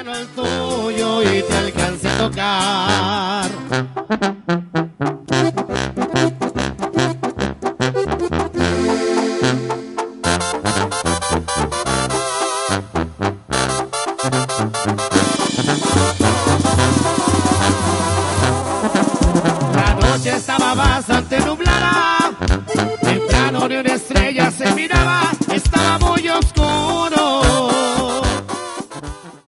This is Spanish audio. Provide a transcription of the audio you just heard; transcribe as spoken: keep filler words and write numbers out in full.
mano el tuyo y te alcance a tocar. La noche estaba bastante nublada.